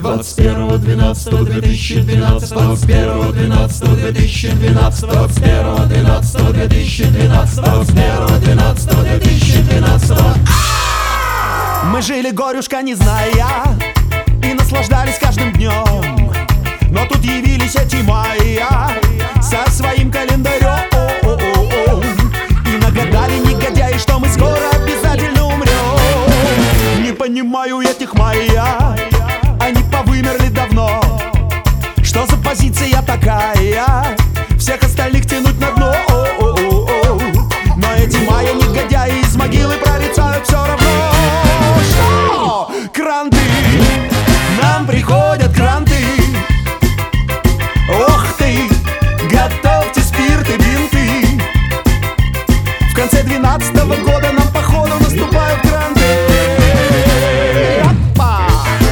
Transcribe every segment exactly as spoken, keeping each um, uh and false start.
двадцать первого двенадцатого две тысячи двенадцатого, двадцать первого двенадцатого две тысячи двенадцатого, двадцать первого двенадцатого две тысячи двенадцатого, двадцать первого двенадцатого две тысячи двенадцатого. Мы жили, горюшка, не зная, и наслаждались каждым днем. Но тут явились эти майя со своим календарем и нагадали негодяи, что мы скоро обязательно умрем. Не понимаю этих майя, они повымерли давно. Что за позиция такая? Всех остальных тянуть на дно. Но эти майя негодяи из могилы прорицают все равно. Что? Кранты, нам приходят кранты. Ох ты, готовьте спирт и бинты. В конце двенадцатого года нам походу наступают кранты. Опа!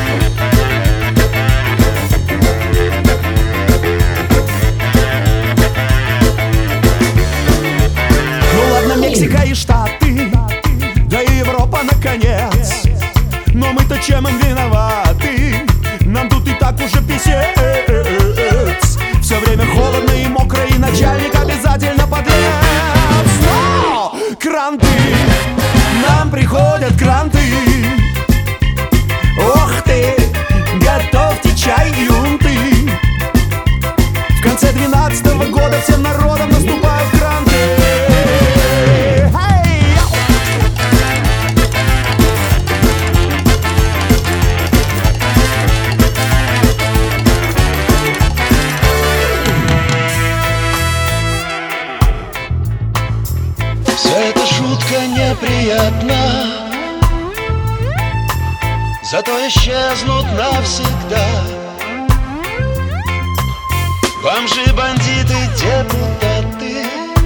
Ну ладно, Мексика и Штаты, да и Европа наконец. Но мы-то чем им виноваты? Нам тут и так уже писец. Все время холодно и мокро, и начальник обязательно подлец. Но кранты, нам приходят кранты. Ох ты, готовьте чай и унты. В конце двенадцатого года всем народом наступают кранты. Эта шутка неприятна, зато исчезнут навсегда бомжи, бандиты, депутаты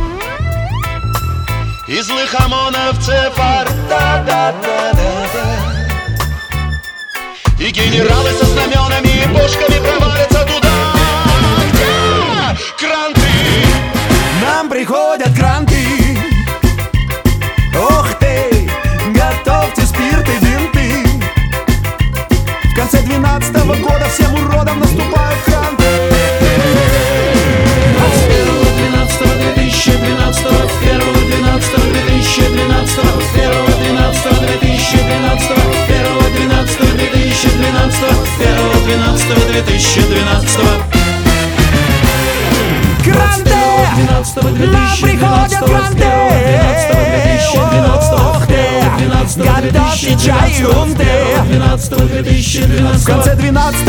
и злых ОМОНовцев арта-да-да-да-да. И генералы со знаменами и пушками провалятся туда, где кранты. Нам приходят кранты. Ох ты, готовьте спирт и бинты. В конце двенадцатого года всем уродам наступают кранты. двадцать первого двенадцатого две тысячи двенадцатого, двадцать первого двенадцатого две тысячи двенадцатого, двадцать первого двенадцатого две тысячи двенадцатого, двадцать первого двенадцатого две тысячи двенадцатого, двадцать первого двенадцатого две тысячи двенадцатого. Кранты! Нам приходят кранты! Ох ты, готовьте чай и унты. В конце двенадцатого